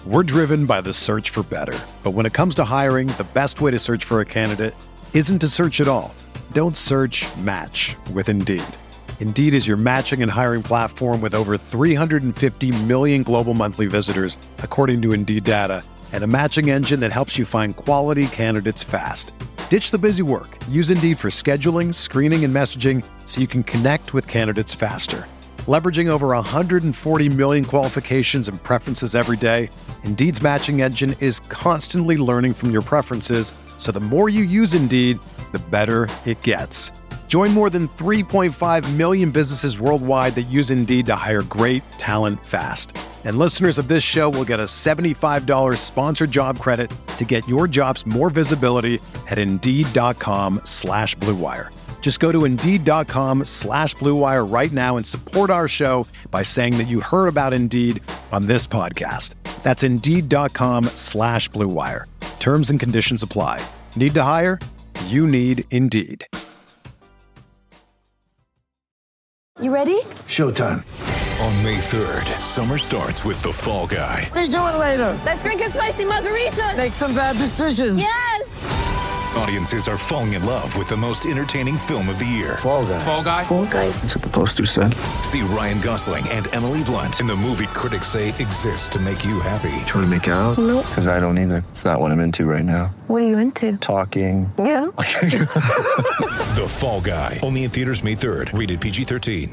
We're driven by the search for better. But when it comes to hiring, the best way to search for a candidate isn't to search at all. Don't search, match with Indeed. Indeed is your matching and hiring platform with over 350 million global monthly visitors, according to Indeed data, and a matching engine that helps you find quality candidates fast. Ditch the busy work. Use Indeed for scheduling, screening, and messaging so you can connect with candidates faster. Leveraging over 140 million qualifications and preferences every day, Indeed's matching engine is constantly learning from your preferences, so the more you use Indeed, the better it gets. Join more than 3.5 million businesses worldwide that use Indeed to hire great talent fast. And listeners of this show will get a $75 sponsored job credit to get your jobs more visibility at Indeed.com/Blue Wire. Just go to Indeed.com/Blue Wire right now and support our show by saying that you heard about Indeed on this podcast. That's Indeed.com/Blue Wire. Terms and conditions apply. Need to hire? You need Indeed. You ready? Showtime. On May 3rd, summer starts with The Fall Guy. Let's do it later. Let's drink a spicy margarita. Make some bad decisions. Yes! Audiences are falling in love with the most entertaining film of the year. Fall Guy. Fall Guy. Fall Guy. That's what the poster said. See Ryan Gosling and Emily Blunt in the movie critics say exists to make you happy. Trying to make it out? Nope. Because I don't either. It's not what I'm into right now. What are you into? Talking. Yeah. The Fall Guy. Only in theaters May 3rd. Rated PG-13.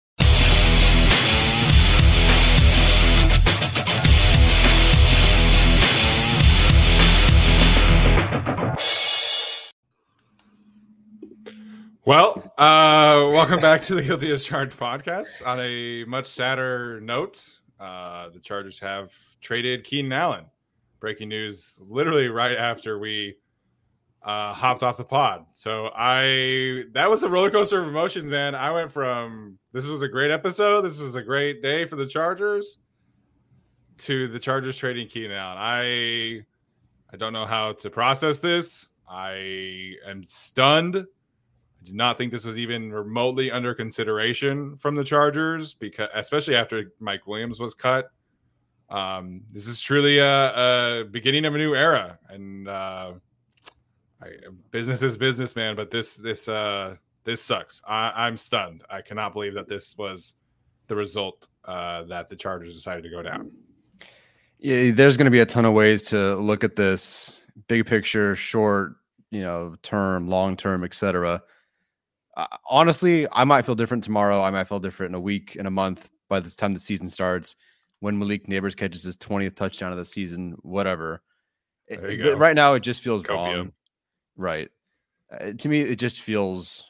Well, welcome back to the Guilty as Charged podcast. On a much sadder note, the Chargers have traded Keenan Allen. Breaking news literally right after we hopped off the pod. So that was a roller coaster of emotions, man. I went from this was a great episode, this was a great day for the Chargers, to the Chargers trading Keenan Allen. I don't know how to process this. I am stunned. I do not think this was even remotely under consideration from the Chargers, because especially after Mike Williams was cut. This is truly a beginning of a new era, and business is business, man. But this sucks. I'm stunned. I cannot believe that this was the result that the Chargers decided to go down. Yeah, there's going to be a ton of ways to look at this, big picture, short, term, long term, etc. Honestly, I might feel different tomorrow. I might feel different in a week, in a month, by the time the season starts, when Malik Neighbors catches his 20th touchdown of the season, whatever. But right now, it just feels wrong. Right. To me, it just feels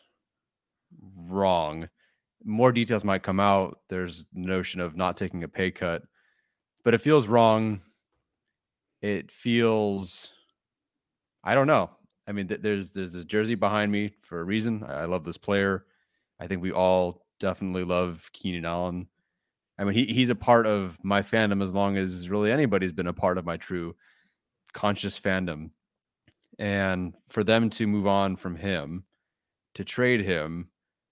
wrong. More details might come out. There's the notion of not taking a pay cut, but it feels wrong. It feels, I don't know. I mean, there's a jersey behind me for a reason. I love this player. I think we all definitely love Keenan Allen. I mean, he's a part of my fandom as long as really anybody's been a part of my true conscious fandom. And for them to move on from him, to trade him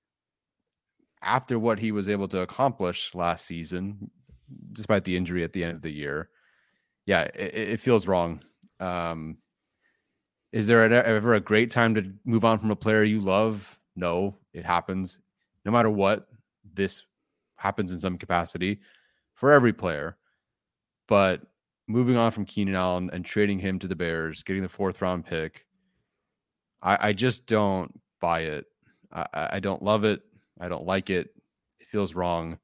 after what he was able to accomplish last season, despite the injury at the end of the year, yeah, it feels wrong. Is there ever a great time to move on from a player you love? No, it happens. No matter what, this happens in some capacity for every player. But moving on from Keenan Allen and trading him to the Bears, getting the 4th round pick, I just don't buy it. I don't love it. I don't like it. It feels wrong.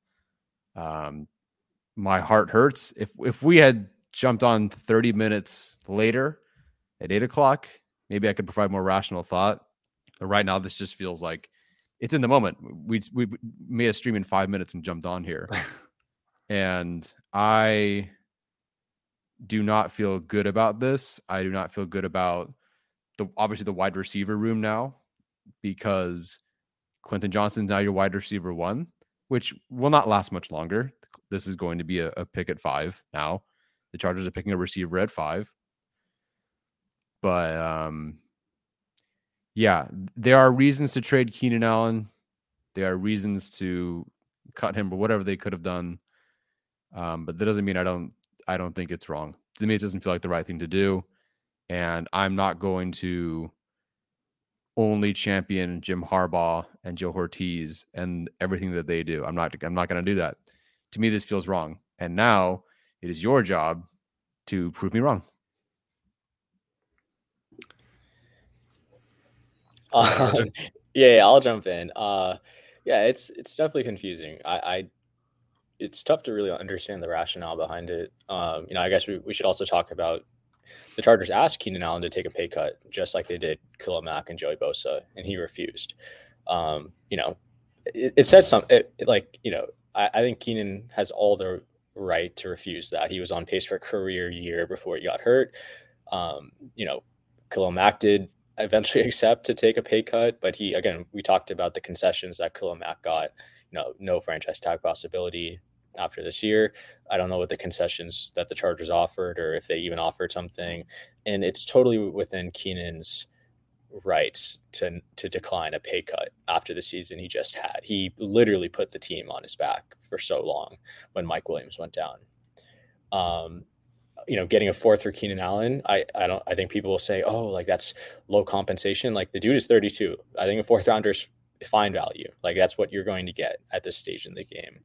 My heart hurts. If we had jumped on 30 minutes later at 8:00, maybe I could provide more rational thought. But right now, this just feels like it's in the moment. We made a stream in 5 minutes and jumped on here. And I do not feel good about this. I do not feel good about obviously the wide receiver room now, because Quentin Johnston's now your wide receiver 1, which will not last much longer. This is going to be a pick at 5 now. The Chargers are picking a receiver at 5. But yeah, there are reasons to trade Keenan Allen. There are reasons to cut him or whatever they could have done. But that doesn't mean I I don't think it's wrong. To me, it doesn't feel like the right thing to do. And I'm not going to only champion Jim Harbaugh and Joe Ortiz and everything that they do. I'm not going to do that. To me, this feels wrong. And now it is your job to prove me wrong. Yeah, I'll jump in. Yeah, it's definitely confusing. It's tough to really understand the rationale behind it. I guess we should also talk about the Chargers asked Keenan Allen to take a pay cut, just like they did Khalil Mack and Joey Bosa, and he refused. It says something. I think Keenan has all the right to refuse that. He was on pace for a career year before he got hurt. Khalil Mack did eventually accept to take a pay cut, but we talked about the concessions that Khalil Mack got. No franchise tag possibility after this year. I don't know what the concessions that the Chargers offered or if they even offered something. And it's totally within Keenan's rights to decline a pay cut after the season he just had. He literally put the team on his back for so long when Mike Williams went down. Getting a fourth for Keenan Allen, I think people will say, oh, like that's low compensation. Like the dude is 32. I think a fourth rounder is fine value. Like that's what you're going to get at this stage in the game.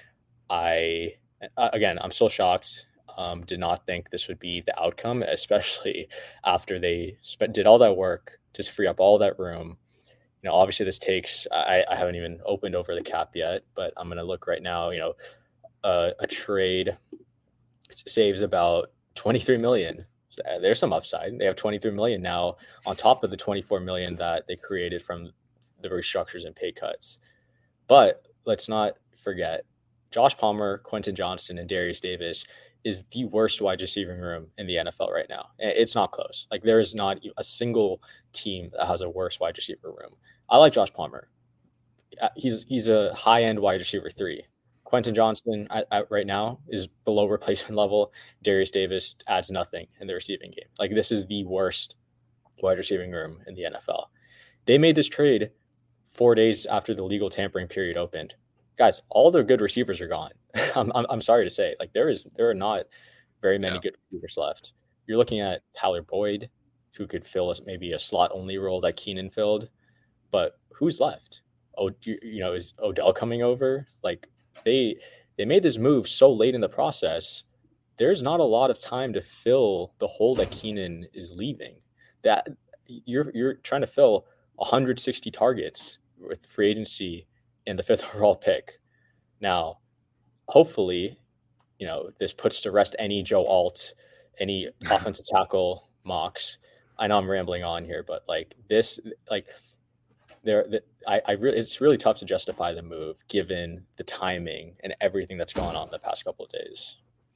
I'm still shocked. Did not think this would be the outcome, especially after they did all that work to free up all that room. Obviously this takes, I haven't even opened over the cap yet, but I'm going to look right now. A trade saves about $23 million. There's some upside. They have $23 million now on top of the $24 million that they created from the restructures and pay cuts. But let's not forget, Josh Palmer, Quentin Johnston, and Darius Davis is the worst wide receiving room in the NFL right now. It's not close. Like there is not a single team that has a worse wide receiver room. I like Josh Palmer. He's a high-end wide receiver 3. Quentin Johnston right now is below replacement level. Darius Davis adds nothing in the receiving game. Like this is the worst wide receiving room in the NFL. They made this trade 4 days after the legal tampering period opened. Guys, all the good receivers are gone. I'm sorry to say, like there are not very many good receivers left. You're looking at Tyler Boyd, who could fill maybe a slot only role that Keenan filled, but who's left? Is Odell coming over? Like they made this move so late in the process. There's not a lot of time to fill the hole that Keenan is leaving. That you're trying to fill 160 targets with free agency in the 5th overall pick. Now, hopefully, this puts to rest any Joe Alt, any offensive tackle mocks. I know I'm rambling on here, but it's really tough to justify the move given the timing and everything that's gone on the past couple of days.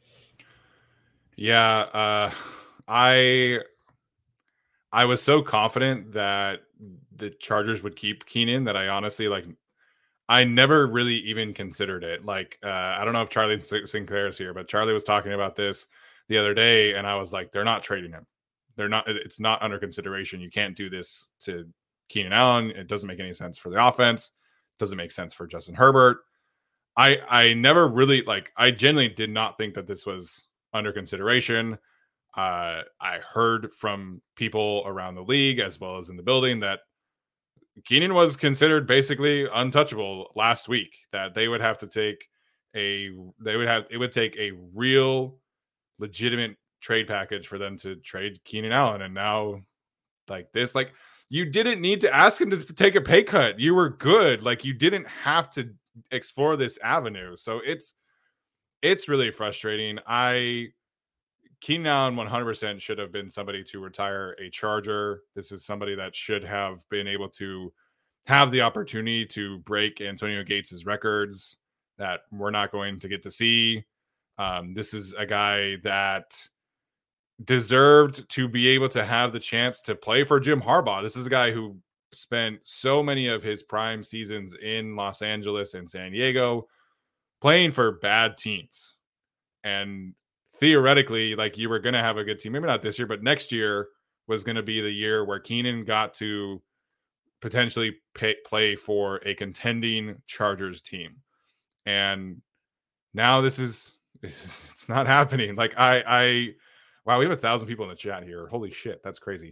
Yeah, I was so confident that the Chargers would keep Keenan that I honestly I never really even considered it. I don't know if Charlie Sinclair is here, but Charlie was talking about this the other day, and I was like, they're not trading him. It's not under consideration. You can't do this to Keenan Allen. It doesn't make any sense for the offense. It doesn't make sense for Justin Herbert. I never really I genuinely did not think that this was under consideration. I heard from people around the league as well as in the building that Keenan was considered basically untouchable last week, that they would have to take it would take a real legitimate trade package for them to trade Keenan Allen. And now you didn't need to ask him to take a pay cut. You were good. You didn't have to explore this avenue. So it's really frustrating. Keenan Allen 100% should have been somebody to retire a Charger. This is somebody that should have been able to have the opportunity to break Antonio Gates' records that we're not going to get to see. This is a guy that deserved to be able to have the chance to play for Jim Harbaugh. This is a guy who spent so many of his prime seasons in Los Angeles and San Diego playing for bad teams. And theoretically, you were going to have a good team. Maybe not this year, but next year was going to be the year where Keenan got to potentially play for a contending Chargers team. And now this is It's not happening. Like I wow, we have 1,000 people in the chat here. Holy shit, that's crazy.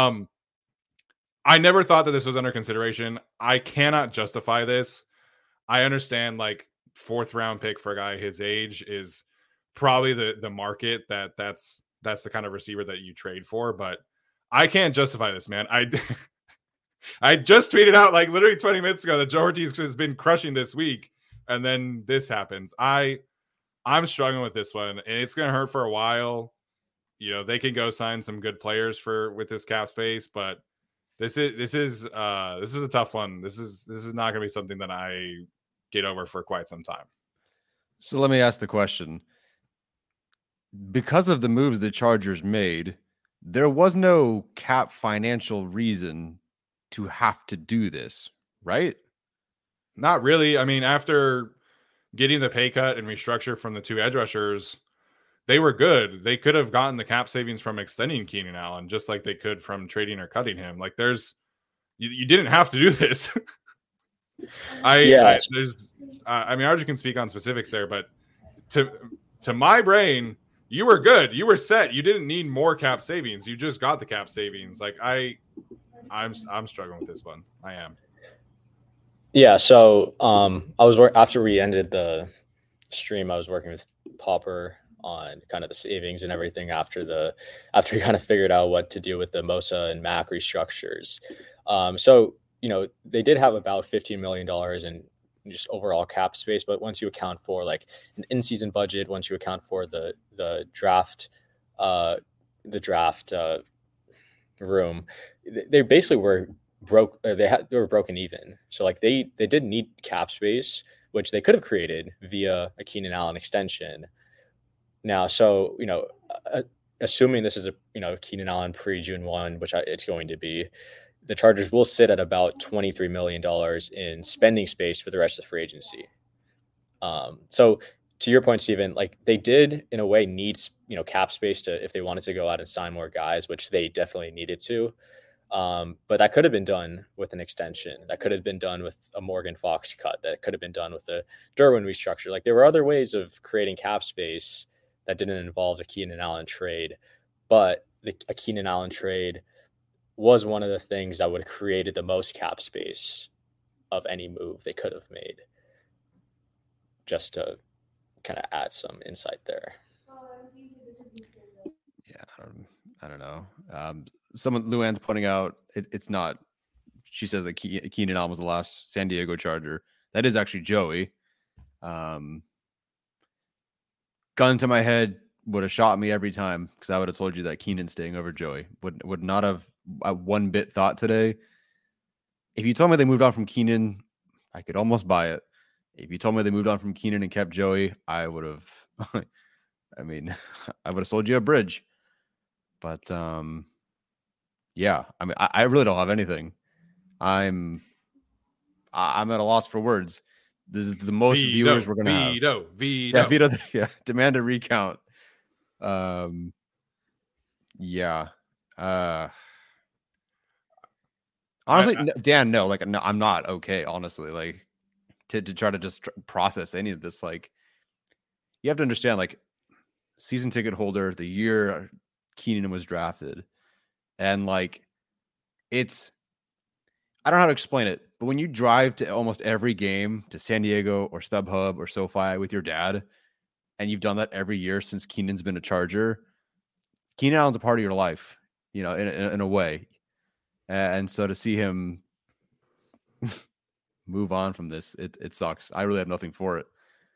I never thought that this was under consideration. I cannot justify this. I understand like 4th round pick for a guy his age is probably the market that's the kind of receiver that you trade for, but I can't justify this, man. I just tweeted out like literally 20 minutes ago that Joe Ortiz has been crushing this week, and then this happens. I'm struggling with this one, and it's gonna hurt for a while. You know, they can go sign some good players with this cap space, but this is a tough one. This is not gonna be something that I get over for quite some time. So let me ask the question. Because of the moves the Chargers made, there was no cap financial reason to have to do this, right? Not really. I mean, after getting the pay cut and restructure from the 2 edge rushers, they were good. They could have gotten the cap savings from extending Keenan Allen, just like they could from trading or cutting him. Like you didn't have to do this. I mean, Arjun can speak on specifics there, but to my brain, you were good. You were set. You didn't need more cap savings. You just got the cap savings. Like I'm struggling with this one. I am. Yeah. So I was after we ended the stream, I was working with Popper on kind of the savings and everything after we kind of figured out what to do with the Mosa and Mac restructures. So, you know, they did have about $15 million in just overall cap space, but once you account for like an in-season budget, once you account for the draft room, they basically were broke. They were broken even. So like they didn't need cap space, which they could have created via a Keenan Allen extension. Now, so, you know, assuming this is a, you know, Keenan Allen pre-June 1, which it's going to be, the Chargers will sit at about $23 million in spending space for the rest of the free agency. So to your point, Steven, like they did in a way need, you know, cap space to, if they wanted to go out and sign more guys, which they definitely needed to. But that could have been done with an extension. That could have been done with a Morgan Fox cut. That could have been done with a Derwin restructure. Like there were other ways of creating cap space that didn't involve a Keenan Allen trade, but a Keenan Allen trade was one of the things that would have created the most cap space of any move they could have made. Just to kind of add some insight there. Yeah, I don't know. Someone, Luann's pointing out, it's not. She says that Keenan Allen was the last San Diego Charger. That is actually Joey. Gun to my head would have shot me every time because I would have told you that Keenan's staying over Joey. Would not have one bit thought today. If you told me they moved on from Keenan, I could almost buy it. If you told me they moved on from Keenan and kept Joey, I would have. I mean, I would have sold you a bridge. But yeah, I mean, I really don't have anything. I'm at a loss for words. This is the most viewers we're gonna have. Vito. Yeah, demand a recount. Yeah. Honestly, Dan, no, like, no, I'm not okay. Honestly, like, to try to just process any of this, like, you have to understand, like, season ticket holder the year Keenan was drafted, and like, I don't know how to explain it, but when you drive to almost every game to San Diego or StubHub or SoFi with your dad, and you've done that every year since Keenan's been a Charger, Keenan Allen's a part of your life, you know, in a way. And so to see him move on from this, it sucks. I really have nothing for it.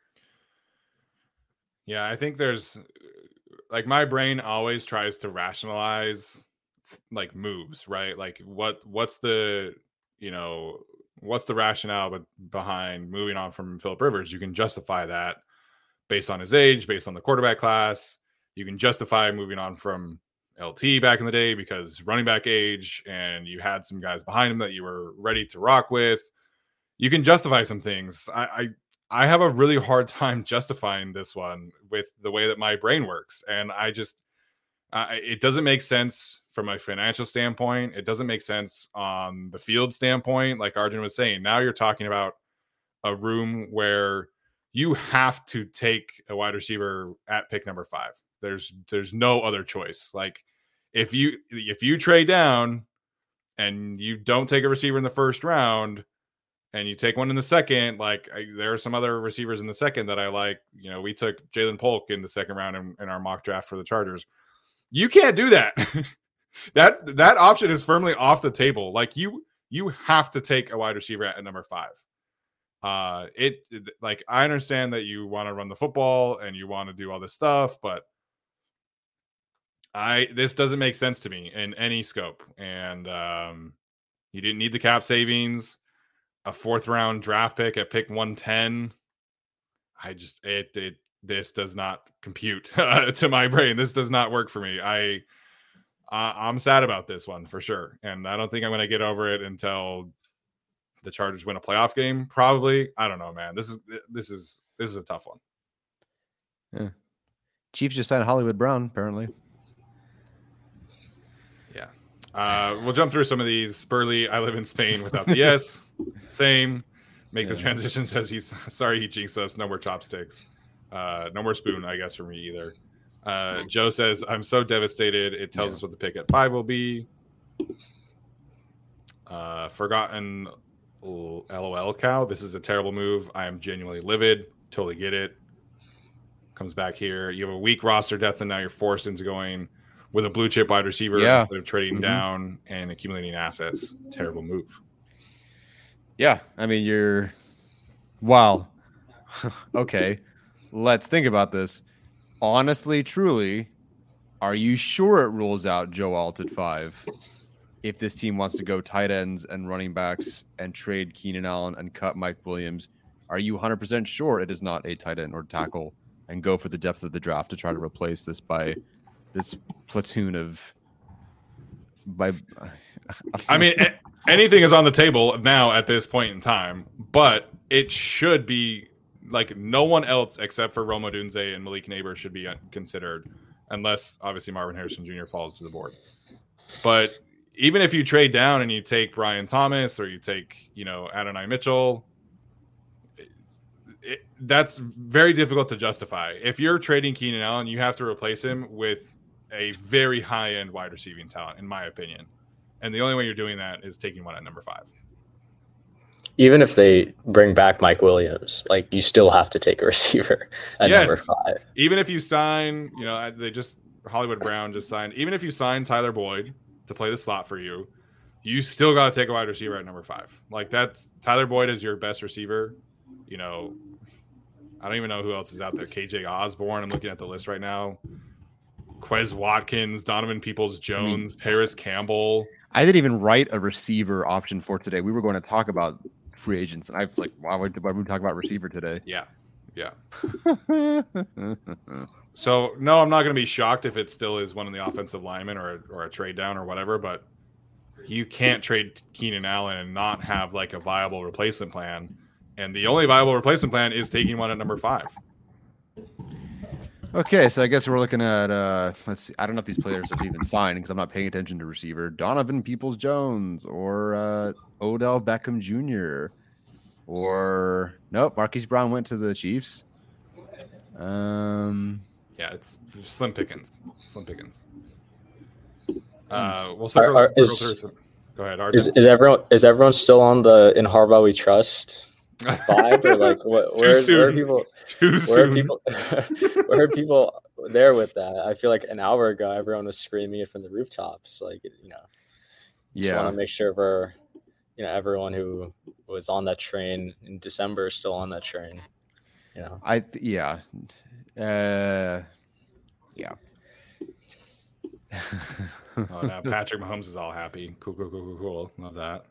Yeah, I think there's, like, my brain always tries to rationalize like moves, right? Like what's the, you know, what's the rationale behind moving on from Phillip Rivers? You can justify that based on his age, based on the quarterback class. You can justify moving on from LT back in the day because running back age, and you had some guys behind him that you were ready to rock with. You can justify some things. I have a really hard time justifying this one with the way that my brain works. And I just, it doesn't make sense from a financial standpoint. It doesn't make sense on the field standpoint. Like Arjun was saying, now you're talking about a room where you have to take a wide receiver at pick number 5. There's no other choice. Like if you trade down and you don't take a receiver in the first round and you take one in the second, like there are some other receivers in the second that I like. You know, we took Jalen Polk in the second round in our mock draft for the Chargers. You can't do that. that option is firmly off the table. Like you have to take a wide receiver at number 5. Like I understand that you want to run the football and you want to do all this stuff, but this doesn't make sense to me in any scope. And you didn't need the cap savings, a 4th round draft pick at pick 110. This does not compute to my brain. This does not work for me. I'm sad about this one for sure. And I don't think I'm going to get over it until the Chargers win a playoff game. Probably. I don't know, man. This is a tough one. Yeah. Chiefs just signed Hollywood Brown, apparently. Yeah. We'll jump through some of these. Burley, I live in Spain without the S. Same. Make the transition. Says he's sorry he jinxed us. No more chopsticks. No more spoon, I guess, for me either. Joe says, I'm so devastated. It tells us what the pick at 5 will be. Forgotten LOL cow. This is a terrible move. I am genuinely livid. Totally get it. Comes back here. You have a weak roster depth, and now you're forced into going with a blue chip wide receiver instead of trading down and accumulating assets. Terrible move. Yeah. I mean, wow. Okay. Let's think about this. Honestly, truly, are you sure it rules out Joe Alt at 5 if this team wants to go tight ends and running backs and trade Keenan Allen and cut Mike Williams? Are you 100% sure it is not a tight end or tackle and go for the depth of the draft to try to replace this by this platoon of I mean, anything is on the table now at this point in time, but it should be like no one else except for Rome Odunze and Malik Neighbor should be considered, unless obviously Marvin Harrison Jr. falls to the board. But even if you trade down and you take Brian Thomas or you take, Adonai Mitchell, that's very difficult to justify. If you're trading Keenan Allen, you have to replace him with a very high-end wide receiving talent, in my opinion. And the only way you're doing that is taking one at number 5. Even if they bring back Mike Williams, like you still have to take a receiver at number 5. Even if you sign, Hollywood Brown just signed. Even if you sign Tyler Boyd to play the slot for you, you still got to take a wide receiver at number 5. Like Tyler Boyd is your best receiver. I don't even know who else is out there. KJ Osborne. I'm looking at the list right now. Quez Watkins, Donovan Peoples-Jones, Paris Campbell. I didn't even write a receiver option for today. We were going to talk about free agents, and I was like, why would we talk about receiver today? Yeah. So, no, I'm not going to be shocked if it still is one of the offensive linemen or a trade down or whatever, but you can't trade Keenan Allen and not have like a viable replacement plan. And the only viable replacement plan is taking one at number 5. Okay, so I guess we're looking at, let's see. I don't know if these players have even signed because I'm not paying attention to receiver. Donovan Peoples-Jones or Odell Beckham Jr. or, nope, Marquise Brown went to the Chiefs. Yeah, it's slim pickings. We'll go ahead, Arjun. Is everyone still on the In Harbaugh We Trust vibe, or like where are people there with that? I feel like an hour ago everyone was screaming it from the rooftops, just want to make sure for everyone who was on that train in December is still on that train. Yeah. Oh, now Patrick Mahomes is all happy. Cool. Love that.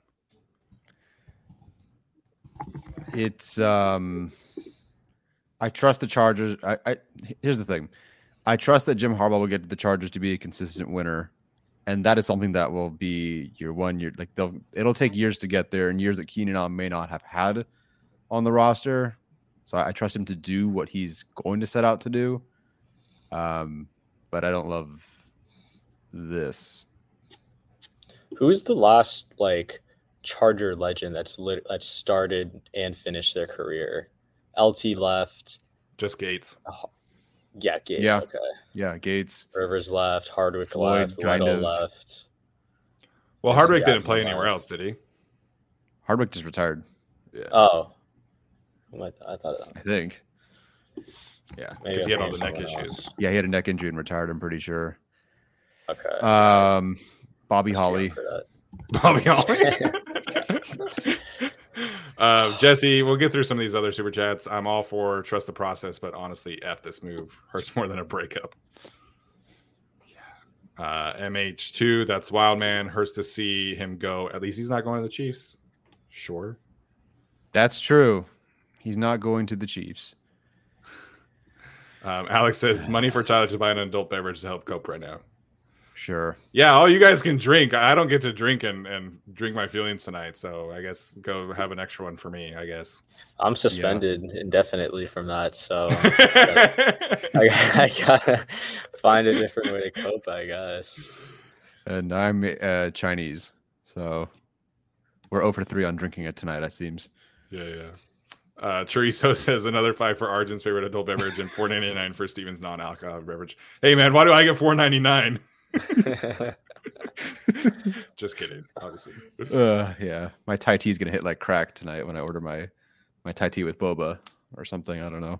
It's I trust the Chargers. Here's the thing. I trust that Jim Harbaugh will get the Chargers to be a consistent winner, and that is something that will be year 1 year. Like it'll take years to get there, and years that Keenan Allen may not have had on the roster. So I trust him to do what he's going to set out to do. But I don't love this. Who's the last Charger legend that's started and finished their career LT left. Just Gates. Yeah, Gates. Yeah. Okay. Yeah, Gates. Rivers left. Hardwick Floyd, left. kind Weddle of. left. Well, Jason Hardwick didn't Jackson play left. anywhere else, did he? Hardwick just retired, Yeah. Oh. I thought I think. Yeah, maybe because he had all I'm the neck thinking someone issues. else. Yeah, he had a neck injury and retired, I'm pretty sure. Okay. Bobby Just Holly. for that. Bobby Holly. Jesse, we'll get through some of these other super chats. I'm all for trust the process, but honestly, F this move. Hurts more than a breakup. MH2, that's wild, man. Hurts to see him go. At least he's not going to the Chiefs. Sure. That's true. He's not going to the Chiefs. Alex says money for Tyler to buy an adult beverage to help cope right now. Sure. Yeah, all you guys can drink. I don't get to drink and drink my feelings tonight, so I guess go have an extra one for me, I guess. I'm suspended indefinitely from that, so I gotta find a different way to cope, I guess. And I'm Chinese, so we're 0 for 3 on drinking it tonight, it seems. Yeah. Chorizo says another 5 for Arjun's favorite adult beverage and $4.99 for Steven's non-alcoholic beverage. Hey man, why do I get $4.99? Just kidding, obviously. Yeah, my Thai tea is gonna hit like crack tonight when I order my Thai tea with boba or something. I don't know.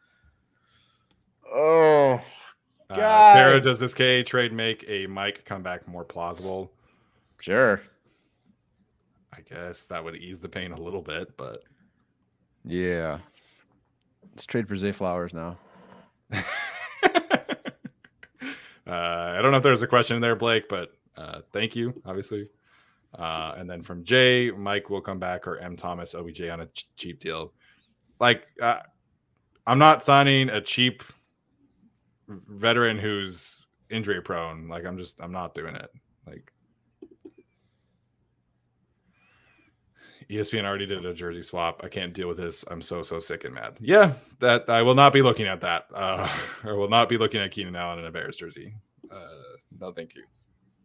Oh, God. Tara, does this K trade make a Mike comeback more plausible? Sure. I guess that would ease the pain a little bit, but Yeah. Let's trade for Zay Flowers now. I don't know if there's a question in there, Blake, but thank you, obviously. And then from Jay, Mike will come back, or M. Thomas, OBJ on a cheap deal. Like, I'm not signing a cheap veteran who's injury prone. Like, I'm not doing it. Like, ESPN already did a jersey swap. I can't deal with this. I'm so sick and mad. Yeah, that I will not be looking at that. I will not be looking at Keenan Allen in a Bears jersey. No, thank you.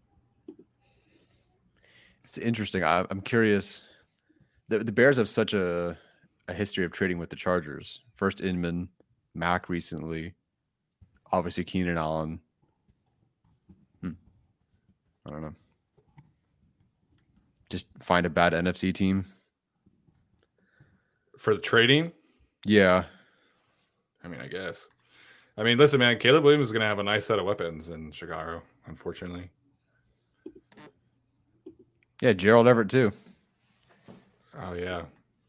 It's interesting. I'm curious. The Bears have such a history of trading with the Chargers. First Inman, Mac recently, obviously Keenan Allen. I don't know. Just find a bad NFC team. For the trading? Yeah. I mean, I guess. I mean, listen, man, Caleb Williams is going to have a nice set of weapons in Chicago, unfortunately. Yeah, Gerald Everett too. Oh, yeah.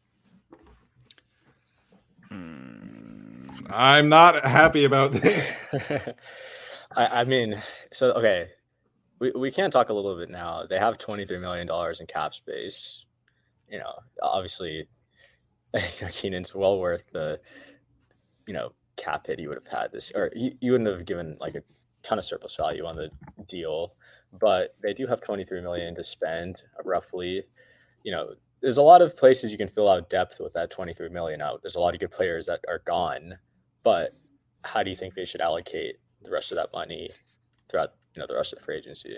I'm not happy about this. I mean, so, okay. We can talk a little bit now. They have $23 million in cap space. You know, obviously, Keenan's well worth the, cap hit he would have had this, or you wouldn't have given like a ton of surplus value on the deal, but they do have $23 million to spend roughly. There's a lot of places you can fill out depth with that $23 million out. There's a lot of good players that are gone, but how do you think they should allocate the rest of that money throughout the rest of the free agency?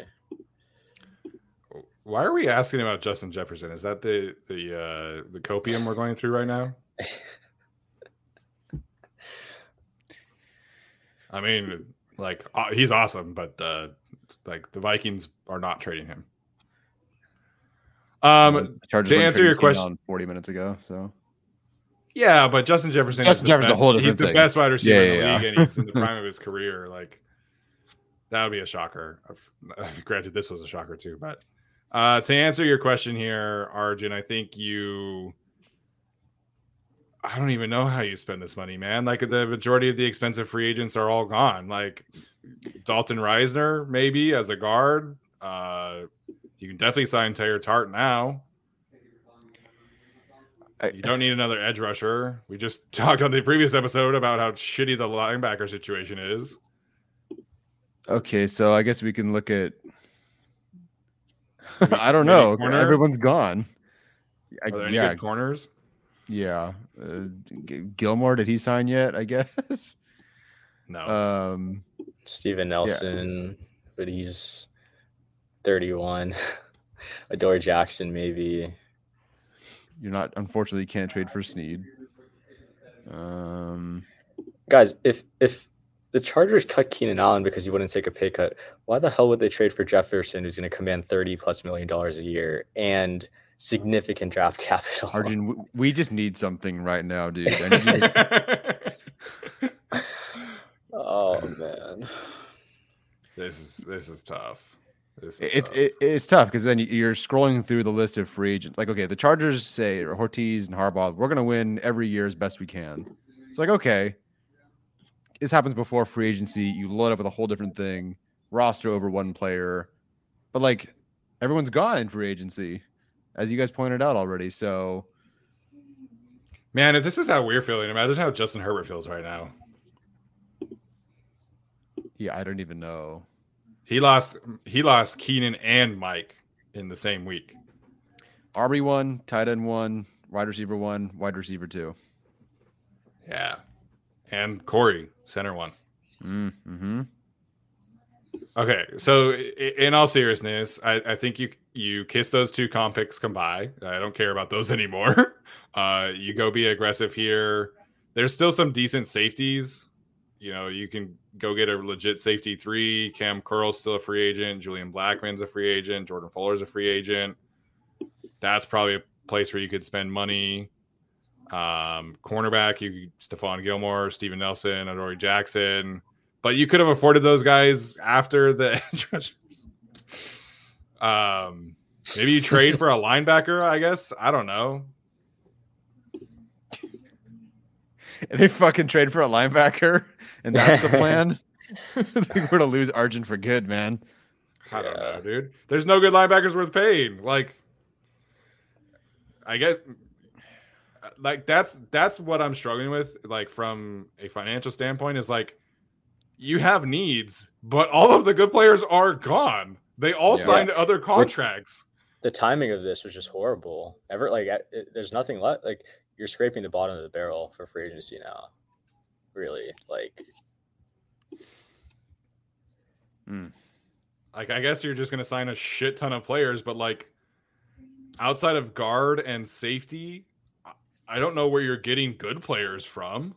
Why are we asking about Justin Jefferson? Is that the copium we're going through right now? I mean, like, he's awesome, but like the Vikings are not trading him. To answer your question, 40 minutes ago. So yeah, but Justin Jefferson is a whole different thing. He's the best wide receiver in the league, and he's in the prime of his career. Like, that would be a shocker. Granted, this was a shocker too. But to answer your question here, Arjun, I think I don't even know how you spend this money, man. Like, the majority of the expensive free agents are all gone. Like, Dalton Reisner, maybe as a guard. You can definitely sign Taylor Tart now. You don't need another edge rusher. We just talked on the previous episode about how shitty the linebacker situation is. Okay, so I guess we can look at. I don't know. Everyone's gone. Are there any good corners? Yeah. Gilmore, did he sign yet? I guess. No. Steven Nelson, but he's 31. Adore Jackson, maybe. Unfortunately, you can't trade for Snead. Guys, if the Chargers cut Keenan Allen because he wouldn't take a pay cut, why the hell would they trade for Jefferson, who's going to command $30+ million a year and significant draft capital? Arjun, we just need something right now, dude. Oh man, this is tough. It's tough because then you're scrolling through the list of free agents. Like, okay, the Chargers say, or Ortiz and Harbaugh, we're going to win every year as best we can. It's like, okay, this happens before free agency. You load up with a whole different thing, roster over one player, but like everyone's gone in free agency, as you guys pointed out already. So, man, if this is how we're feeling, imagine how Justin Herbert feels right now. Yeah, I don't even know. He lost Keenan and Mike in the same week. RB1, tight end 1, wide receiver 1, wide receiver 2. Yeah. And Corey, center 1. Mm-hmm. Okay, so in all seriousness, I think you kiss those 2 comp picks come by. I don't care about those anymore. You go be aggressive here. There's still some decent safeties. You know, you can go get a legit safety 3. Cam Curl's still a free agent. Julian Blackman's a free agent. Jordan Fuller's a free agent. That's probably a place where you could spend money. Cornerback, Stephon Gilmore, Steven Nelson, Adoree Jackson. But you could have afforded those guys after the edge rushers. Maybe you trade for a linebacker, I guess. I don't know. They fucking trade for a linebacker, and that's the plan. I think we're gonna lose Arjun for good, man. I don't know, dude. There's no good linebackers worth paying. Like, I guess, like that's what I'm struggling with. Like from a financial standpoint, is like you have needs, but all of the good players are gone. They all signed other contracts. The timing of this was just horrible. There's nothing left. Like, you're scraping the bottom of the barrel for free agency now. Really, like. Like, I guess you're just going to sign a shit ton of players, but like outside of guard and safety, I don't know where you're getting good players from.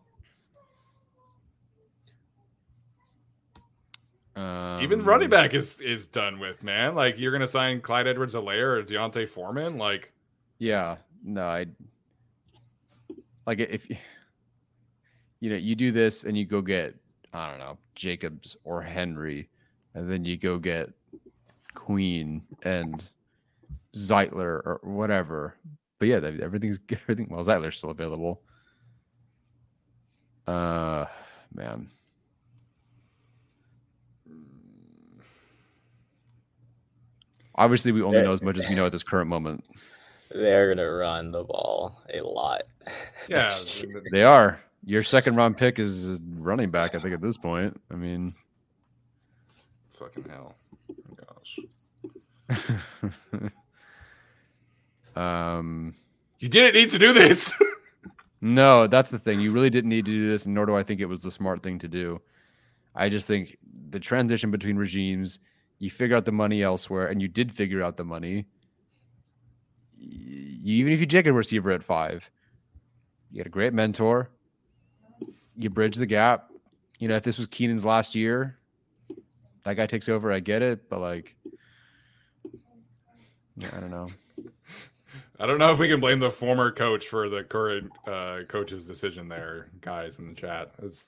Even running back is done with, man. Like, you're going to sign Clyde Edwards-Helaire or Deontay Foreman. Like, yeah, no, if you do this and you go get, I don't know, Jacobs or Henry, and then you go get Queen and Zeitler or whatever. But yeah, everything. Well, Zeitler's still available. Man. Obviously, we only know as much as we know at this current moment. They're going to run the ball a lot. Yeah, they are. Your second round pick is running back, I think, at this point. I mean, fucking hell. Oh, gosh. You didn't need to do this. No, that's the thing. You really didn't need to do this, nor do I think it was the smart thing to do. I just think the transition between regimes, you figure out the money elsewhere, and you did figure out the money. Even if you take a receiver at 5, you get a great mentor. You bridge the gap. You know, if this was Keenan's last year, that guy takes over. I get it, but like, yeah, I don't know. I don't know if we can blame the former coach for the current coach's decision there, guys in the chat.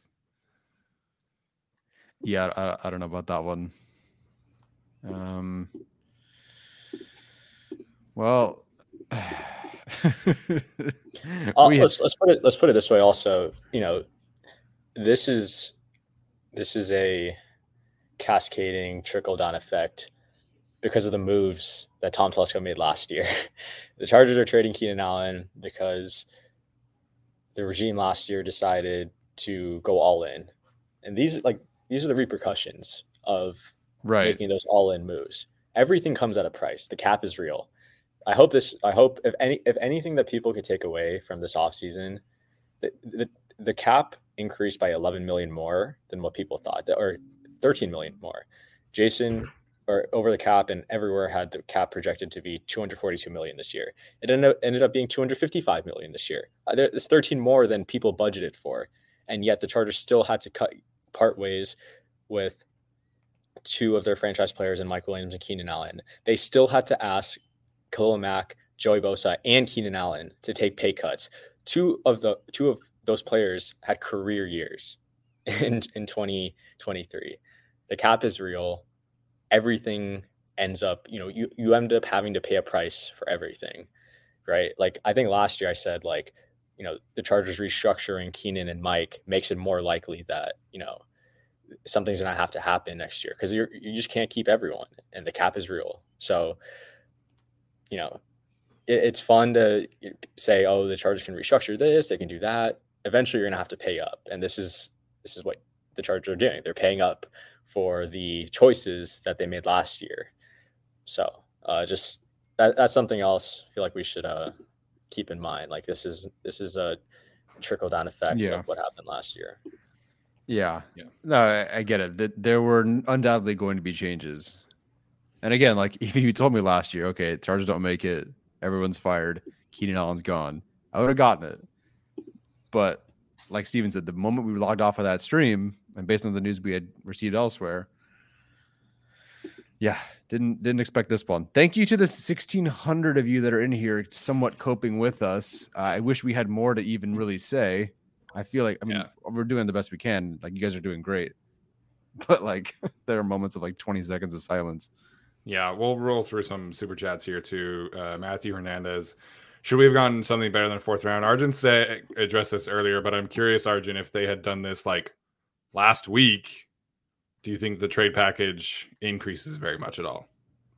Yeah, I don't know about that one. Well, let's put it this way. Also, you know, this is a cascading trickle down effect because of the moves that Tom Telesco made last year. The Chargers are trading Keenan Allen because the regime last year decided to go all in, and these are the repercussions of making those all in moves. Everything comes at a price. The cap is real. I hope if anything that people could take away from this offseason, the cap increased by 11 million more than what people thought, or 13 million more. Jason or over the cap, and everywhere had the cap projected to be 242 million this year. It ended up being 255 million this year. It's 13 more than people budgeted for, and yet the Chargers still had to part ways with two of their franchise players in Mike Williams and Keenan Allen. They still had to ask Khalil Mack, Joey Bosa, and Keenan Allen to take pay cuts. Two of those players had career years in 2023. The cap is real. Everything ends up, you end up having to pay a price for everything, right? Like, I think last year I said, like, the Chargers restructuring Keenan and Mike makes it more likely that, something's going to have to happen next year, because you just can't keep everyone, and the cap is real. So, it's fun to say, oh, the Chargers can restructure this, they can do that. Eventually you're going to have to pay up. And this is what the Chargers are doing. They're paying up for the choices that they made last year. So just that's something else I feel like we should keep in mind. Like, this is a trickle down effect of what happened last year. Yeah. No, I get it. There were undoubtedly going to be changes. And again, like, if you told me last year, okay, Chargers don't make it, everyone's fired, Keenan Allen's gone, I would have gotten it. But like Steven said, the moment we logged off of that stream, and based on the news we had received elsewhere, didn't expect this one. Thank you to the 1,600 of you that are in here somewhat coping with us. I wish we had more to even really say. I feel like, we're doing the best we can. Like, you guys are doing great. But, like, there are moments of, like, 20 seconds of silence. Yeah, we'll roll through some super chats here too. Matthew Hernandez. Should we have gotten something better than fourth round? Arjun addressed this earlier, but I'm curious, Arjun, if they had done this like last week, do you think the trade package increases very much at all?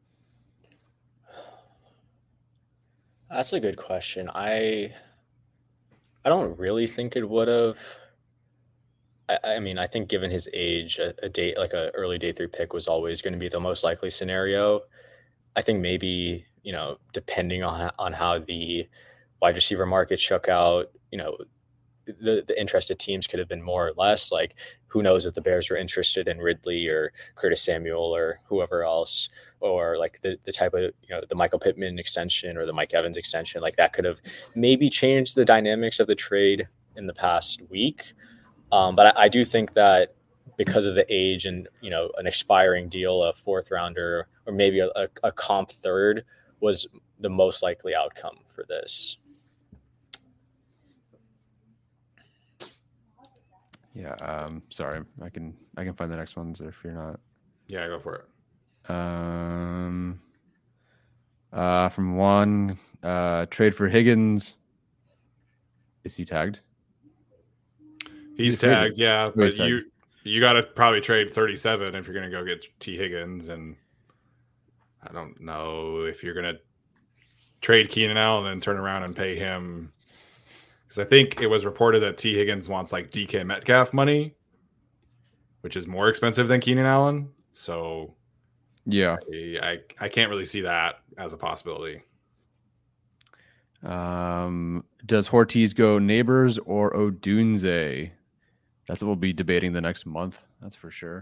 That's a good question. I don't really think it would have. I mean, I think given his age, a date like an early day 3 pick was always going to be the most likely scenario. I think maybe, depending on how the wide receiver market shook out, the interested teams could have been more or less. Like, who knows if the Bears were interested in Ridley or Curtis Samuel or whoever else, or like the type of, the Michael Pittman extension or the Mike Evans extension, like that could have maybe changed the dynamics of the trade in the past week. But I do think that because of the age and, an expiring deal, a fourth rounder, or maybe a comp third was the most likely outcome for this. Yeah. Sorry. I can find the next ones if you're not. Yeah, go for it. From one, trade for Higgins. Is he tagged? He's tagged, yeah. But tagged. You got to probably trade 37 if you're going to go get T. Higgins, and I don't know if you're going to trade Keenan Allen and then turn around and pay him, because I think it was reported that T. Higgins wants like DK Metcalf money, which is more expensive than Keenan Allen. So yeah, I can't really see that as a possibility. Does Ortiz go Neighbors or Odunze? That's what we'll be debating the next month. That's for sure.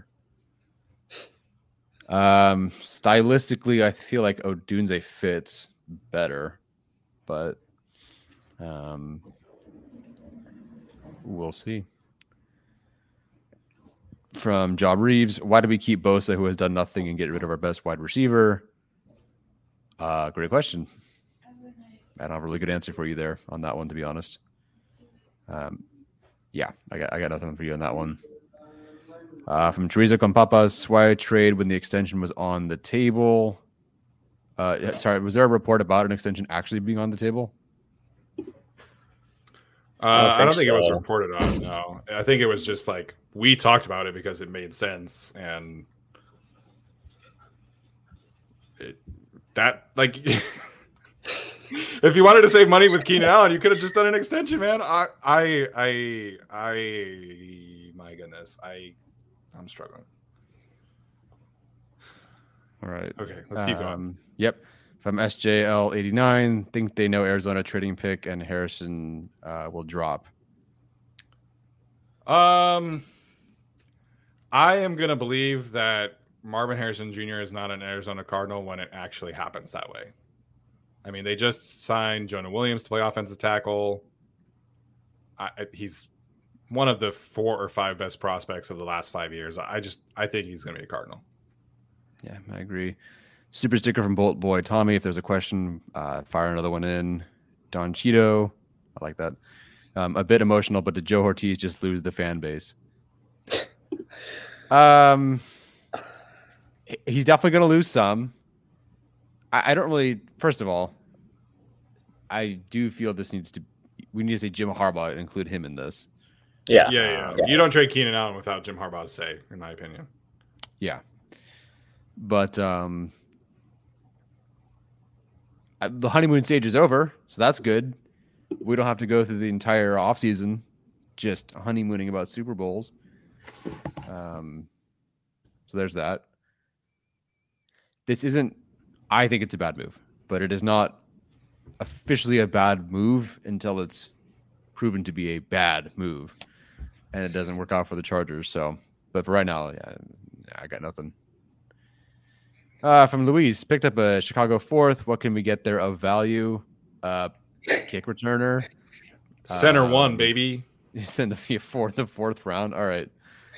Stylistically, I feel like Odunze fits better, but we'll see. From Job Reeves, why do we keep Bosa, who has done nothing, and get rid of our best wide receiver? Great question. I don't have a really good answer for you there on that one, to be honest. Yeah, I got nothing for you on that one. From Teresa Compapas, why trade when the extension was on the table? Sorry, was there a report about an extension actually being on the table? I don't think it was reported on. No, I think it was just like we talked about it because it made sense, and if you wanted to save money with Keenan Allen, you could have just done an extension, man. My goodness, I'm struggling. All right. Okay, let's keep going. Yep. From SJL89, think they know Arizona trading pick and Harrison will drop. I am gonna believe that Marvin Harrison Jr. is not an Arizona Cardinal when it actually happens that way. I mean, they just signed Jonah Williams to play offensive tackle. He's one of the 4 or 5 best prospects of the last 5 years. I think he's going to be a Cardinal. Yeah, I agree. Super sticker from Bolt Boy Tommy. If there's a question, fire another one in. Don Cheeto, I like that. A bit emotional, but did Joe Ortiz just lose the fan base? He's definitely going to lose some. I don't really. First of all, I do feel we need to say Jim Harbaugh and include him in this. Yeah. You don't trade Keenan Allen without Jim Harbaugh's say, in my opinion. Yeah. But the honeymoon stage is over, so that's good. We don't have to go through the entire offseason just honeymooning about Super Bowls. So there's that. I think it's a bad move, but it is not officially a bad move until it's proven to be a bad move and it doesn't work out for the Chargers. So, but for right now, I got nothing. From Luis, picked up a Chicago 4th. What can we get there of value? Kick returner. Center 1, baby. You send the 4th round. All right.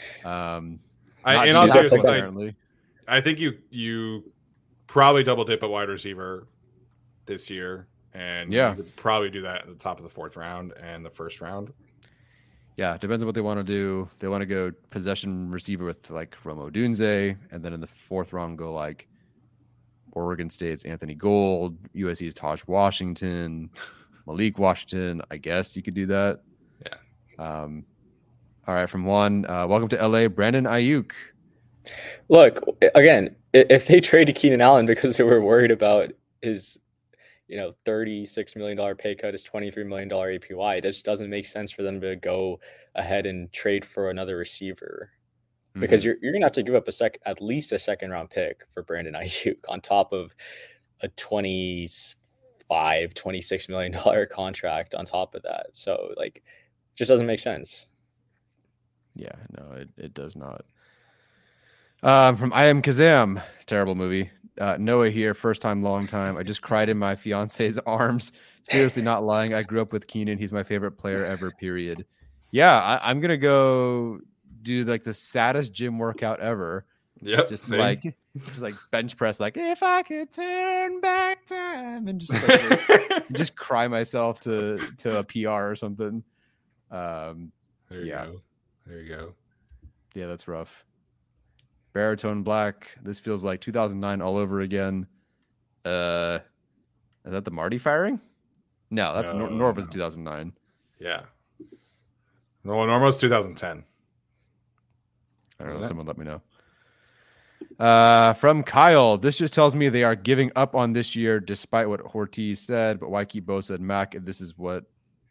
In all seriousness, I think you probably double dip at wide receiver this year. And you could probably do that at the top of the 4th round and the 1st round. Yeah, it depends on what they want to do. They want to go possession receiver with like Rome Odunze, and then in the 4th round go like Oregon State's Anthony Gold, USC's Taj Washington, Malik Washington. I guess you could do that. Yeah. All right, from Juan, welcome to LA, Brandon Ayuk. Look, again, if they traded Keenan Allen because they were worried about his $36 million pay cut, is $23 million APY. It just doesn't make sense for them to go ahead and trade for another receiver because you're going to have to give up at least a 2nd round pick for Brandon Ayuk on top of a $26 million contract on top of that. So it just doesn't make sense. Yeah, no, it does not. From I Am Kazam, terrible movie. Noah here, first time, long time. I just cried in my fiance's arms. Seriously, not lying. I grew up with Keenan. He's my favorite player ever, period. Yeah, I'm going to go do the saddest gym workout ever. Yep. Just bench press, if I could turn back time and just just cry myself to a PR or something. There you go. Yeah, that's rough. Baritone Black. This feels like 2009 all over again. Is that the Marty firing? No, that's Norva's 2009. Yeah. No, Norva's 2010. I don't know. Someone let me know. From Kyle, this just tells me they are giving up on this year, despite what Ortiz said. But why keep Bosa and Mac if this is what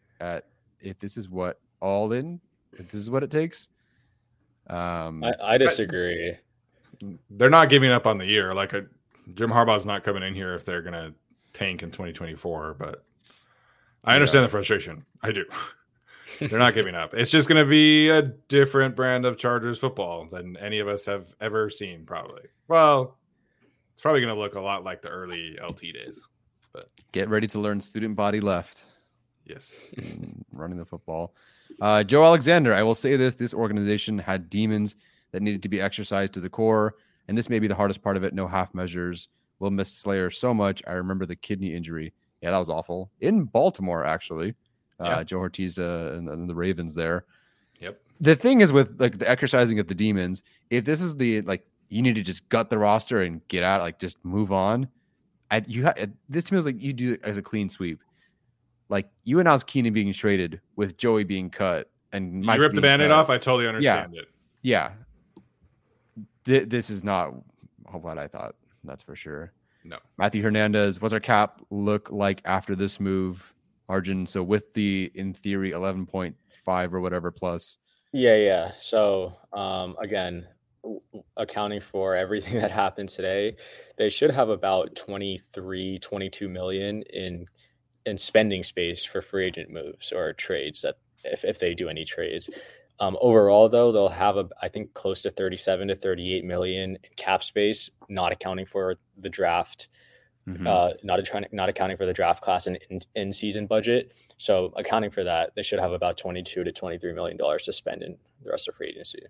it takes? I disagree. They're not giving up on the year. Jim Harbaugh's not coming in here if they're going to tank in 2024. But I understand the frustration. I do. They're not giving up. It's just going to be a different brand of Chargers football than any of us have ever seen, probably. Well, it's probably going to look a lot like the early LT days. But get ready to learn student body left. Yes. Running the football. Joe Alexander, I will say this organization had demons that needed to be exercised to the core, and this may be the hardest part of it. No half measures. We'll miss Slayer so much. I remember the kidney injury. Yeah, that was awful. In Baltimore, actually. Joe Ortiz and the Ravens there. Yep. The thing is with the exercising of the demons, if this is you need to just gut the roster and get out, just move on. This to me is you do it as a clean sweep. You announced Keenan being traded with Joey being cut and Mike you ripped the Band-Aid off. I totally understand it. Yeah. This is not what I thought. That's for sure. No. Matthew Hernandez, what's our cap look like after this move, Arjun? So with the, in theory, 11.5 or whatever plus. Yeah. So again, accounting for everything that happened today, they should have about 22 million in spending space for free agent moves or trades that if they do any trades. Overall, though, they'll have I think close to 37 to 38 million in cap space, not accounting for the draft, not accounting for the draft class and in-season budget. So accounting for that, they should have about 22 to 23 million dollars to spend in the rest of free agency.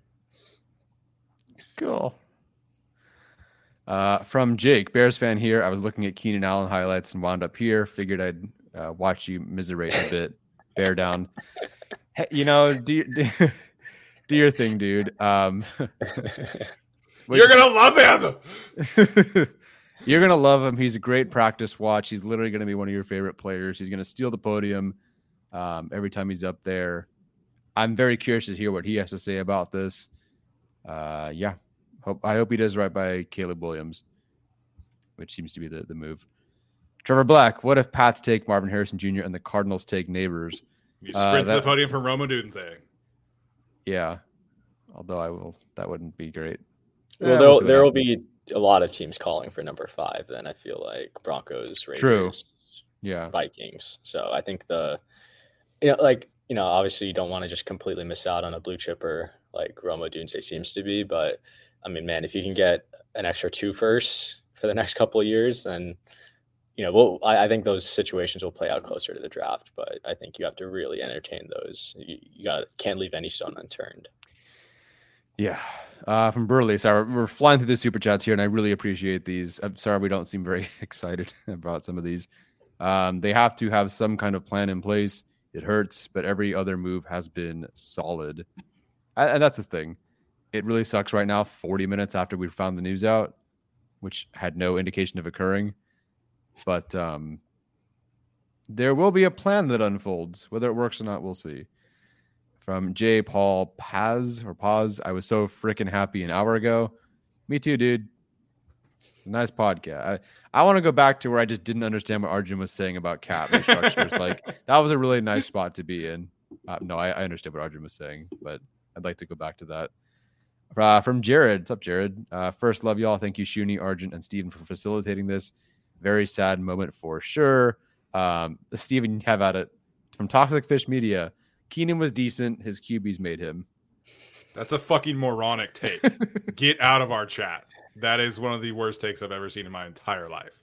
Cool. From Jake, Bears fan here. I was looking at Keenan Allen highlights and wound up here. Figured I'd watch you miserate a bit. Bear down. Hey, do your thing, dude. You're gonna love him. You're gonna love him. He's a great practice watch. He's literally gonna be one of your favorite players. He's gonna steal the podium every time he's up there. I'm very curious to hear what he has to say about this. Yeah. I hope he does right by Caleb Williams, which seems to be the move. Trevor Black, what if Pats take Marvin Harrison Jr. and the Cardinals take Neighbors? You sprint to the podium from Rome Odunze. Yeah. Although that wouldn't be great. Well, there will be a lot of teams calling for number 5. Then I feel like Broncos, Raiders, true, yeah, Vikings. So I think obviously you don't want to just completely miss out on a blue chipper like Rome Odunze seems to be, but I mean, man, if you can get an extra 2 firsts for the next couple of years, then I think those situations will play out closer to the draft. But I think you have to really entertain those. You can't leave any stone unturned. Yeah. From Burley, sorry, we're flying through the super chats here, and I really appreciate these. I'm sorry we don't seem very excited about some of these. They have to have some kind of plan in place. It hurts, but every other move has been solid, and that's the thing. It really sucks right now, 40 minutes after we found the news out, which had no indication of occurring. But there will be a plan that unfolds. Whether it works or not, we'll see. From J. Paul Paz, I was so freaking happy an hour ago. Me too, dude. It's a nice podcast. I want to go back to where I just didn't understand what Arjun was saying about cap structures. Like, that was a really nice spot to be in. No, I understood what Arjun was saying, but I'd like to go back to that. From Jared. What's up, Jared? First, love y'all. Thank you, Shuni, Arjun, and Steven for facilitating this. Very sad moment for sure. Steven, have at it. From Toxic Fish Media, Keenan was decent. His QBs made him. That's a fucking moronic take. Get out of our chat. That is one of the worst takes I've ever seen in my entire life.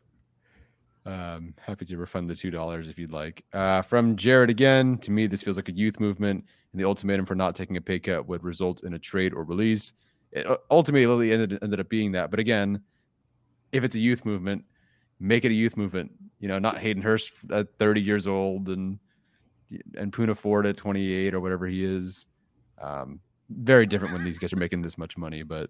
Happy to refund the $2 if you'd like. From Jared again, to me, this feels like a youth movement, and the ultimatum for not taking a pay cut would result in a trade or release. It ultimately ended up being that. But again, if it's a youth movement, make it a youth movement. Not Hayden Hurst at 30 years old and Poona Ford at 28 or whatever he is. Very different when these guys are making this much money, but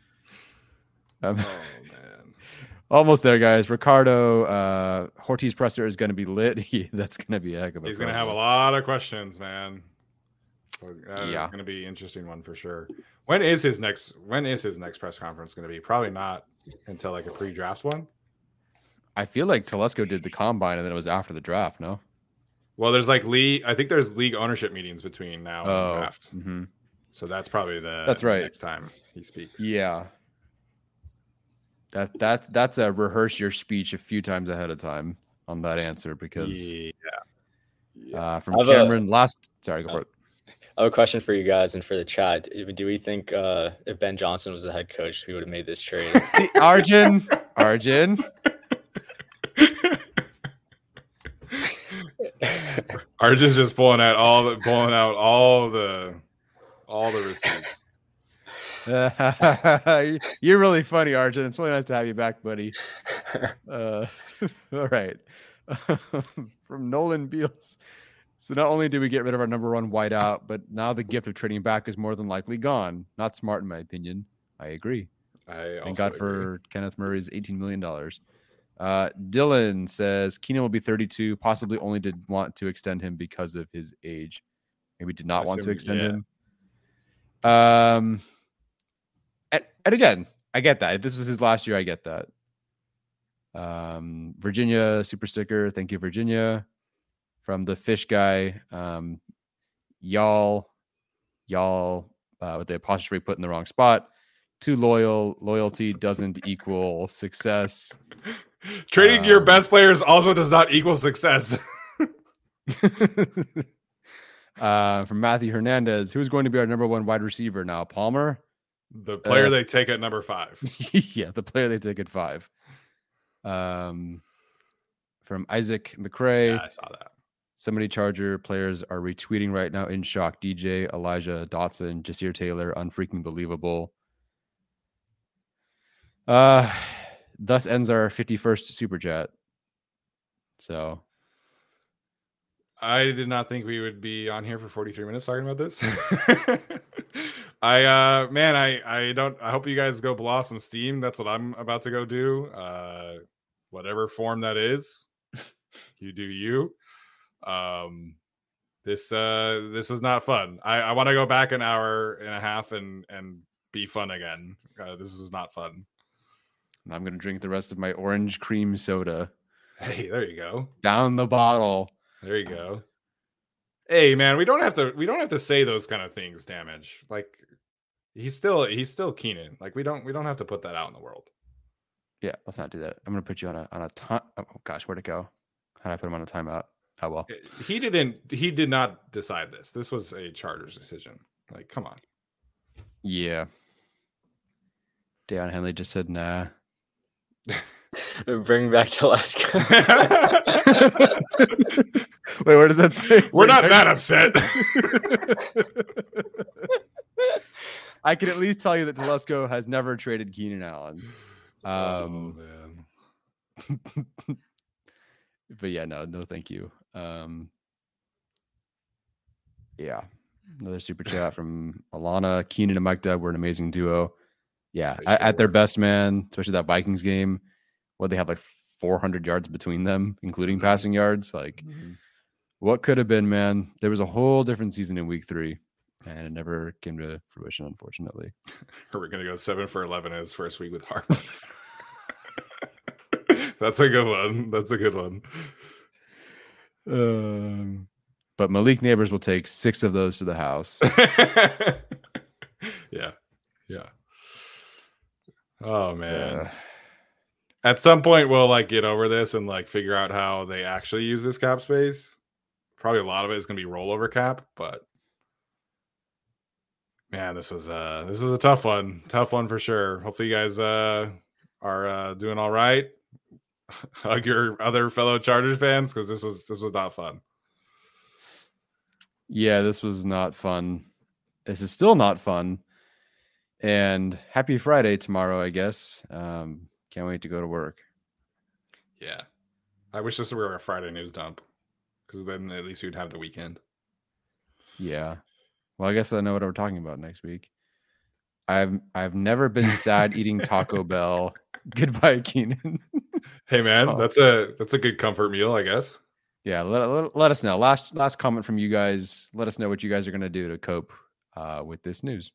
oh man, almost there, guys. Ricardo, Ortiz Presser is going to be lit. That's going to be a heck of a. He's going to have a lot of questions, man. It's Yeah, going to be an interesting one for sure. When is his next press conference going to be? Probably not until like a pre-draft one. I feel like Telesco did the combine and then it was after the draft. No. Well, there's I think there's league ownership meetings between now and the draft. Mm-hmm. So that's probably that's right. Next time he speaks. Yeah. That's a rehearse your speech a few times ahead of time on that answer because from Cameron sorry, go for it. I have a question for you guys and for the chat. Do we think if Ben Johnson was the head coach, he would have made this trade? Arjun. Arjun's just pulling out all the receipts. You're really funny, Arjun. It's really nice to have you back, buddy. All right. From Nolan Beals. So not only did we get rid of our number one wideout, but now the gift of trading back is more than likely gone. Not smart, in my opinion. I agree. Thank God for Kenneth Murray's $18 million. Dylan says Keenan will be 32, possibly only did want to extend him because of his age. Maybe did not want to extend him. And again, I get that. If this was his last year, I get that. Virginia super sticker. Thank you, Virginia. From the fish guy. Y'all with the apostrophe put in the wrong spot. Too loyal. Loyalty doesn't equal success. Trading your best players also does not equal success. From Matthew Hernandez, who's going to be our number one wide receiver now? Palmer? The player they take at number 5. Yeah, the player they take at 5. From Isaac McCrae. Yeah, I saw that. So many Charger players are retweeting right now in shock. DJ, Elijah Dotson, Jasir Taylor, unfreaking believable. Thus ends our 51st super chat. So I did not think we would be on here for 43 minutes talking about this. I hope you guys go blow off some steam. That's what I'm about to go do. Whatever form that is, you do you. This was not fun. I want to go back an hour and a half and be fun again. This was not fun. I'm going to drink the rest of my orange cream soda. Hey, there you go. Down the bottle. There you go. Hey, man, we don't have to say those kind of things. Damage. Like he's still Keenan. Like we don't have to put that out in the world. Yeah, let's not do that. I'm going to put you on a time. Oh gosh, where'd it go? How did I put him on a timeout? Oh well. He did not decide this. This was a Chargers decision. Like, come on. Yeah. Deion Henley just said nah. Bring back Telesco. Wait, where does that say? We're not that upset. I can at least tell you that Telesco has never traded Keenan Allen. Oh man. But yeah, no, thank you. Yeah, another super chat from Alana. Keenan and Mike Dub were an amazing duo. Yeah, at their best, man. Especially that Vikings game, where they have like 400 yards between them, including passing yards. Like, what could have been, man? There was a whole different season in Week 3, and it never came to fruition, unfortunately. We're gonna go 7 for 11 in his first week with Harper. That's a good one. That's a good one. But Malik Neighbors will take 6 of those to the house. Yeah. Oh man. At some point we'll like get over this and like figure out how they actually use this cap space. Probably a lot of it is gonna be rollover cap, but man, this was a tough one. Tough one for sure. Hopefully you guys are doing all right. Hug your other fellow Chargers fans because this was not fun. Yeah, this was not fun. This is still not fun. And happy Friday tomorrow, I guess. Can't wait to go to work. Yeah. I wish this were a Friday news dump because then at least we'd have the weekend. Yeah. Well, I guess I know what we're talking about next week. I've never been sad eating Taco Bell. Goodbye, Keenan. Hey man, that's a good comfort meal, I guess. Yeah, let us know. Last comment from you guys. Let us know what you guys are going to do to cope with this news.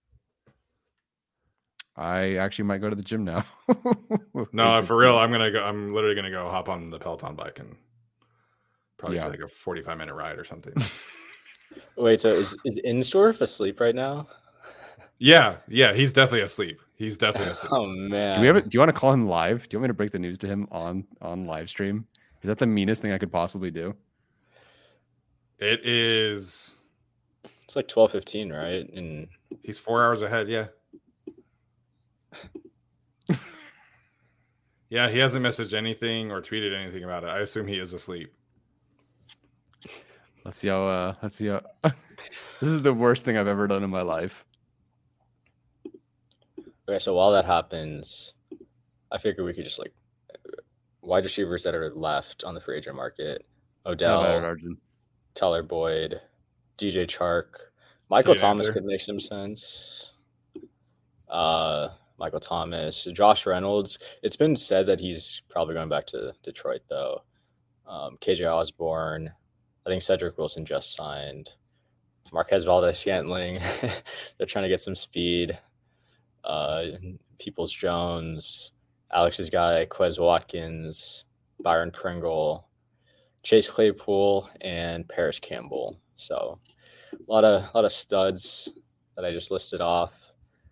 I actually might go to the gym now. No, for real. I'm literally gonna go hop on the Peloton bike and probably do like a 45-minute ride or something. Wait, so is Instorf asleep right now? Yeah, he's definitely asleep. Oh man. Do you want to call him live? Do you want me to break the news to him on live stream? Is that the meanest thing I could possibly do? It is. It's like 12:15, right? And he's 4 hours ahead. Yeah. Yeah, he hasn't messaged anything or tweeted anything about it. I assume he is asleep. Let's see how. This is the worst thing I've ever done in my life. Okay, so while that happens, I figure we could just like wide receivers that are left on the free agent market: Odell, Tyler Boyd, DJ Chark, Michael Thomas could make some sense. Michael Thomas, Josh Reynolds. It's been said that he's probably going back to Detroit though. KJ Osborne. I think Cedric Wilson just signed. Marquez Valdes-Scantling. They're trying to get some speed. Peoples Jones, Alex's guy, Quez Watkins, Byron Pringle, Chase Claypool, and Paris Campbell. So a lot of studs that I just listed off.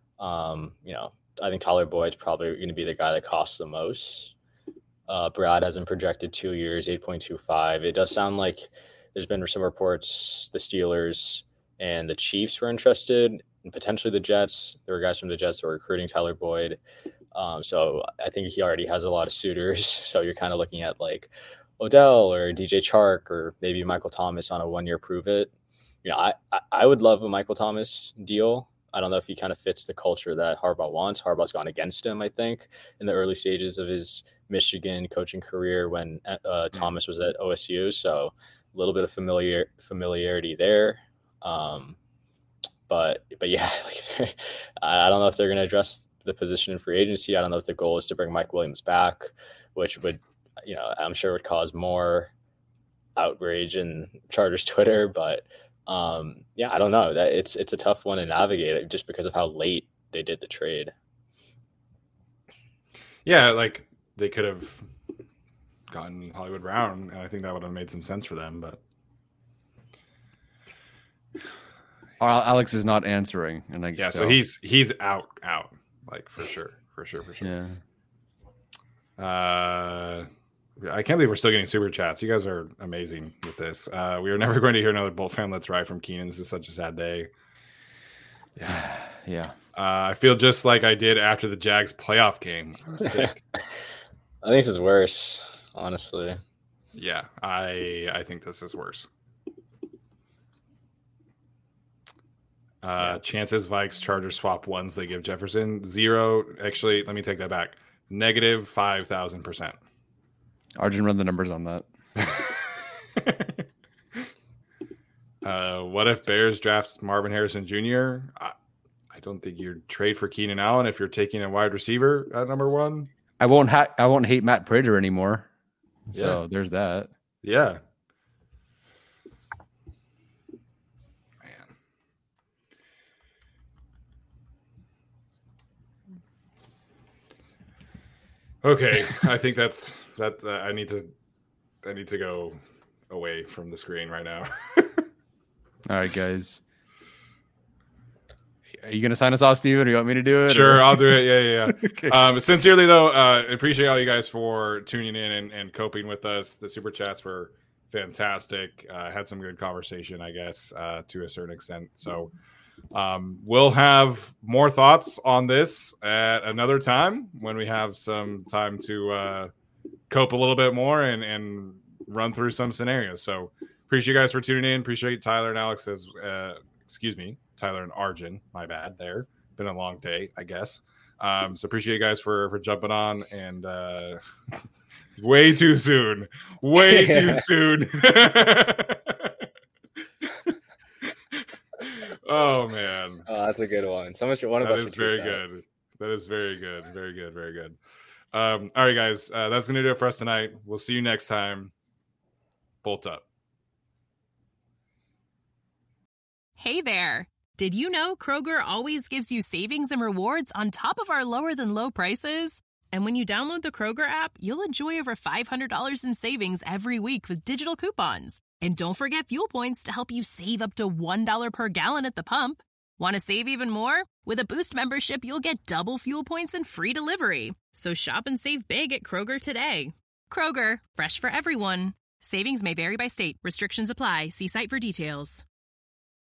I think Tyler Boyd's probably going to be the guy that costs the most. Brad has him projected 2 years, 8.25. It does sound like there's been some reports the Steelers and the Chiefs were interested, and potentially the Jets. There were guys from the Jets that were recruiting Tyler Boyd. So I think he already has a lot of suitors. So you're kind of looking at like Odell or DJ Chark or maybe Michael Thomas on a 1-year prove it. I would love a Michael Thomas deal. I don't know if he kind of fits the culture that Harbaugh wants. Harbaugh's gone against him, I think, in the early stages of his Michigan coaching career when Thomas was at OSU. So a little bit of familiarity there. But yeah, like, I don't know if they're going to address the position in free agency. I don't know if the goal is to bring Mike Williams back, which would, I'm sure would cause more outrage in Chargers Twitter. But yeah, I don't know. That it's a tough one to navigate just because of how late they did the trade. Yeah, like they could have gotten Hollywood Brown, and I think that would have made some sense for them. But Alex is not answering, and so he's out, like for sure. Yeah. I can't believe we're still getting super chats. You guys are amazing with this. We are never going to hear another Bolt fan Let's Ride from Keenan. This is such a sad day. Yeah. I feel just like I did after the Jags playoff game. I'm sick. I think this is worse, honestly. Yeah, I think this is worse. Chances Vikes Chargers swap ones they give Jefferson 0. Actually, let me take that back. Negative 5,000%. Arjun, run the numbers on that. What if Bears draft Marvin Harrison Jr.? I don't think you'd trade for Keenan Allen if you're taking a wide receiver at number 1. I won't hate Matt Prater anymore. So there's that. Yeah. Man. Okay, I think that's that. I need to go away from the screen right now. All right, guys. Are you going to sign us off, Steven? Or you want me to do it? Sure, I'll do it. Yeah. Okay. Sincerely, though, appreciate all you guys for tuning in and coping with us. The super chats were fantastic. Had some good conversation, I guess, to a certain extent. So we'll have more thoughts on this at another time when we have some time to cope a little bit more and run through some scenarios. So appreciate you guys for tuning in. Appreciate Tyler and Alex Tyler and Arjun, my bad there. Been a long day, I guess. So appreciate you guys for jumping on and way too soon. Too soon. Oh man. Oh, that's a good one. So much one of us. That is very good. That is very good. Very good. Very good. All right, guys. That's gonna do it for us tonight. We'll see you next time. Bolt up. Hey there. Did you know Kroger always gives you savings and rewards on top of our lower than low prices? And when you download the Kroger app, you'll enjoy over $500 in savings every week with digital coupons. And don't forget fuel points to help you save up to $1 per gallon at the pump. Want to save even more? With a Boost membership, you'll get double fuel points and free delivery. So shop and save big at Kroger today. Kroger, fresh for everyone. Savings may vary by state. Restrictions apply. See site for details.